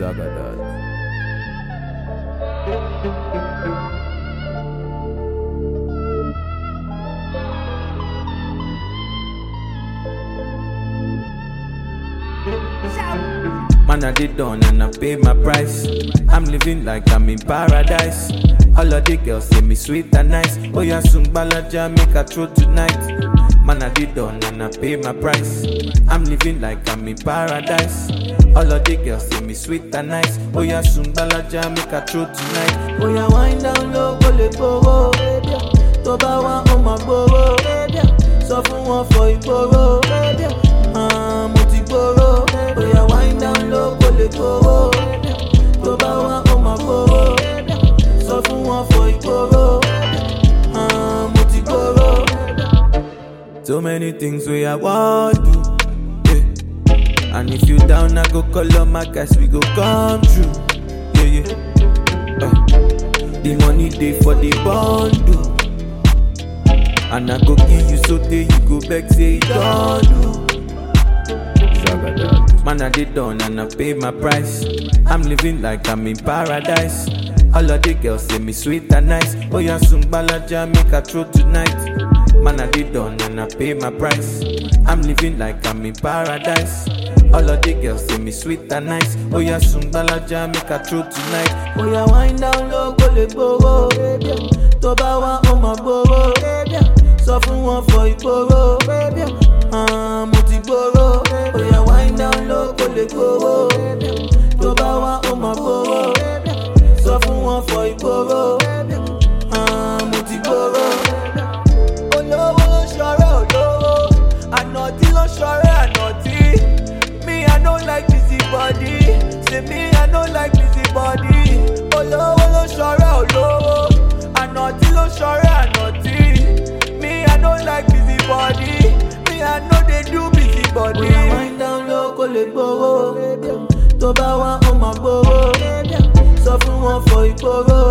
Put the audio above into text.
Zagadad. Man, I did done and I pay my price. I'm living like I'm in paradise. All of the girls say me sweet and nice. Oh yeah, soon balaja make a throw tonight. Man, I did done and I pay my price. I'm living like I'm in paradise. All of the girls say me sweet and nice. Oh yeah, soon balaja make a throw tonight. Oh yeah, wind down low, go let go. Toba wa on my boro. So fun one for igboro. Mo ti gboro. Oh yeah, wind down low, go let go. Toba wa on my boro. So fun one for igboro. Mo ti gboro. So many things we I want to, yeah. And if you down, I go call on my guys, we go come true, yeah, yeah. The money day for the bundle, and I go give you so day you go back say it done. Man, I did done and I pay my price. I'm living like I'm in paradise. All of the girls say me sweet and nice. Oh yeah, soon balaja make a throw tonight. Man, I did done and I pay my price. I'm living like I'm in paradise. All of the girls say me sweet and nice. Oh yeah, soon balaja make a throw tonight. Oh yeah, wind down low, go let go. Toba wa on my boro. So fun one for igboro. Mo ti gboro. Oh yeah, wind down low, go let go. Toba wa on my boro. So fun one for igboro. Mo ti gboro. Olówó ló ṣọ̀rẹ́ olówó, ànàtí ló ṣọ̀rẹ́ ànàtí. Me, I don't like busy body. Say me, I don't like busy body. Olówó ló ṣọ̀rẹ́ olówó, ànàtí ló ṣọ̀rẹ́ ànàtí. Me, I don't like busy body. Me, I know they do busy body. When I wind down low, kò lè gbowó. Tó bá wá, ó máa gbowó. Sọ fún wọn for ìgboro.